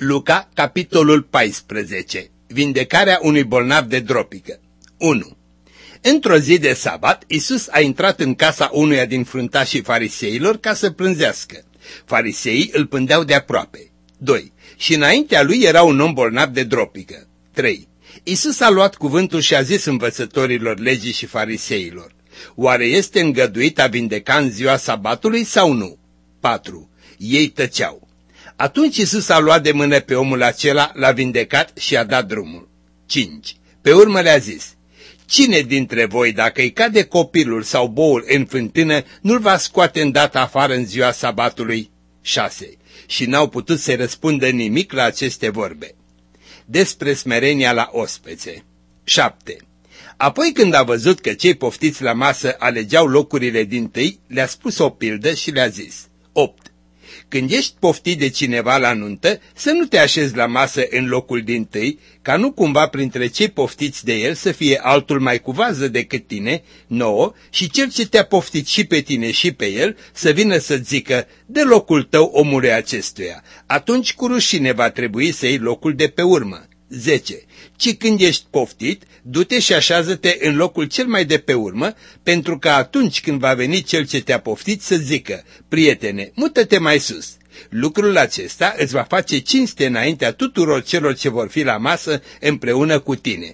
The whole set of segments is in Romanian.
Luca, capitolul 14. Vindecarea unui bolnav de dropică. 1. Într-o zi de sabat, Iisus a intrat în casa unuia din fruntașii fariseilor ca să plânzească. Fariseii îl pândeau de aproape. 2. Și înaintea lui era un om bolnav de dropică. 3. Iisus a luat cuvântul și a zis învățătorilor legii și fariseilor: oare este îngăduit a vindeca în ziua sabatului sau nu? 4. Ei tăceau. Atunci Iisus a luat de mână pe omul acela, l-a vindecat și a dat drumul. 5. Pe urmă le-a zis: cine dintre voi, dacă îi cade copilul sau boul în fântână, nu-l va scoate îndată afară în ziua sabatului? 6. Și n-au putut să-i răspundă nimic la aceste vorbe. Despre smerenia la ospețe. 7. Apoi când a văzut că cei poftiți la masă alegeau locurile dintâi, le-a spus o pildă și le-a zis. 8. Când ești poftit de cineva la nuntă, să nu te așezi la masă în locul dintâi, ca nu cumva printre cei poftiți de el să fie altul mai cu vază decât tine, 9, și cel ce te-a poftit și pe tine și pe el să vină să-ți zică: de locul tău, omului acestuia. Atunci cu rușine va trebui să iei locul de pe urmă. 10. Ci când ești poftit, du-te și așează-te în locul cel mai de pe urmă, pentru că atunci când va veni cel ce te-a poftit să zică: prietene, mută-te mai sus. Lucrul acesta îți va face cinste înaintea tuturor celor ce vor fi la masă împreună cu tine.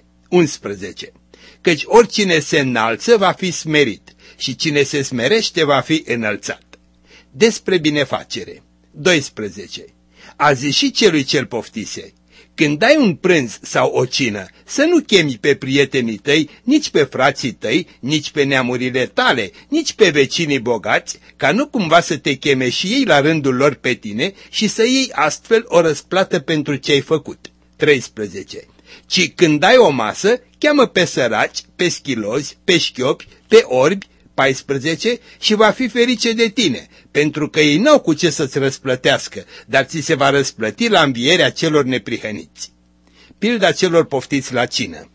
11. Căci oricine se înalță va fi smerit și cine se smerește va fi înălțat. Despre binefacere. 12. A zis și celui ce-l poftise: când dai un prânz sau o cină, să nu chemi pe prietenii tăi, nici pe frații tăi, nici pe neamurile tale, nici pe vecinii bogați, ca nu cumva să te cheme și ei la rândul lor pe tine și să iei astfel o răsplată pentru ce ai făcut. 13. Ci când dai o masă, cheamă pe săraci, pe schilozi, pe șchiopi, pe orbi. 14. Și va fi ferice de tine, pentru că ei n-au cu ce să-ți răsplătească, dar ți se va răsplăti la învierea celor neprihăniți. Pilda celor poftiți la cină.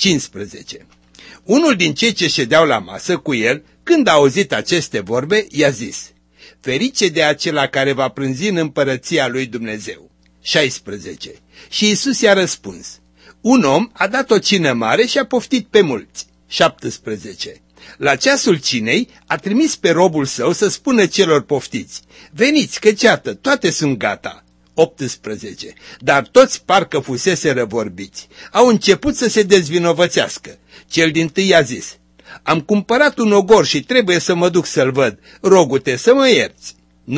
15. Unul din cei ce ședeau la masă cu el, când a auzit aceste vorbe, i-a zis: ferice de acela care va prânzi în împărăția lui Dumnezeu. 16. Și Iisus i-a răspuns: un om a dat o cină mare și a poftit pe mulți. 17. La ceasul cinei a trimis pe robul său să spună celor poftiți: veniți, căci iată, toate sunt gata. 18. Dar toți parcă fuseseră vorbiți. Au început să se dezvinovățească. Cel dintâi a zis: am cumpărat un ogor și trebuie să mă duc să-l văd. Rogu-te să mă ierți.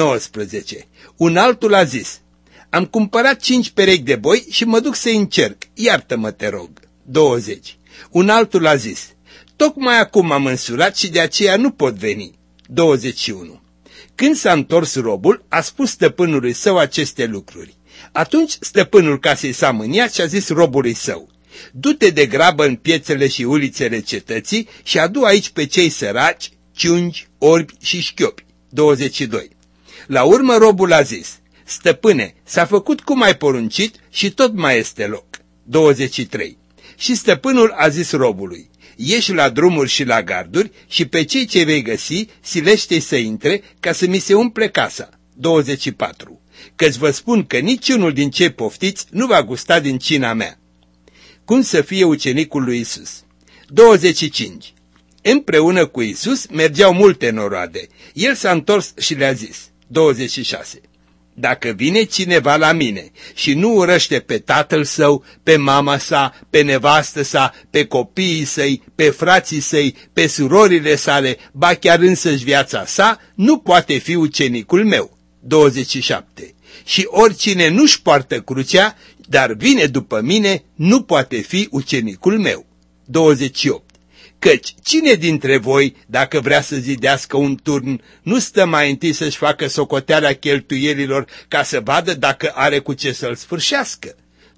19. Un altul a zis: am cumpărat 5 perechi de boi și mă duc să-i încerc. Iartă-mă, te rog. 20. Un altul a zis: tocmai acum am însurat și de aceea nu pot veni. 21. Când s-a întors robul, a spus stăpânului său aceste lucruri. Atunci stăpânul casei s-a mâniat și a zis robului său: du-te de grabă în piețele și ulițele cetății și adu aici pe cei săraci, ciungi, orbi și șchiopi. 22. La urmă robul a zis: stăpâne, s-a făcut cum ai poruncit și tot mai este loc. 23. Și stăpânul a zis robului: ieși la drumuri și la garduri și pe cei ce vei găsi, silește-i să intre, ca să mi se umple casa. 24. Căci vă spun că niciunul din cei poftiți nu va gusta din cina mea. Cum să fie ucenicul lui Iisus? 25. Împreună cu Iisus mergeau multe noroade. El s-a întors și le-a zis. 26. Dacă vine cineva la mine și nu urăște pe tatăl său, pe mama sa, pe nevastă sa, pe copiii săi, pe frații săi, pe surorile sale, ba chiar însăși viața sa, nu poate fi ucenicul meu. 27. Și oricine nu-și poartă crucea, dar vine după mine, nu poate fi ucenicul meu. 28. Căci cine dintre voi, dacă vrea să zidească un turn, nu stă mai întâi să-și facă socoteala cheltuielilor ca să vadă dacă are cu ce să-l sfârșească?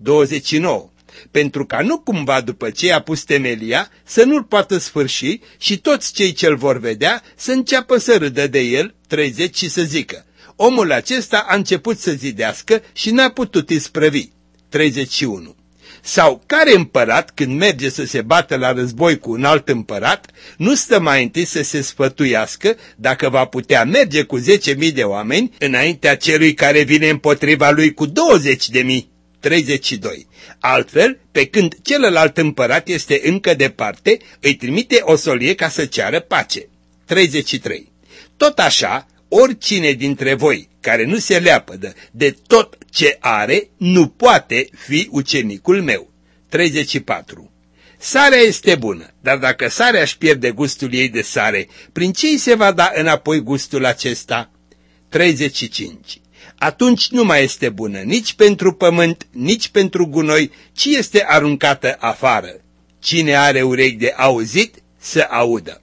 29. Pentru ca nu cumva după ce a pus temelia să nu-l poată sfârși și toți cei ce-l vor vedea să înceapă să râdă de el. 30. Și să zică: omul acesta a început să zidească și n-a putut isprăvi. 31. Sau care împărat, când merge să se bată la război cu un alt împărat, nu stă mai întâi să se sfătuiască dacă va putea merge cu 10.000 de oameni înaintea celui care vine împotriva lui cu 20.000? 32. Altfel, pe când celălalt împărat este încă departe, îi trimite o solie ca să ceară pace. 33. Tot așa, oricine dintre voi care nu se leapădă de tot ce are, nu poate fi ucenicul meu. 34. Sarea este bună, dar dacă sarea își pierde gustul ei de sare, prin ce îi se va da înapoi gustul acesta? 35. Atunci nu mai este bună nici pentru pământ, nici pentru gunoi, ci este aruncată afară. Cine are urechi de auzit, să audă.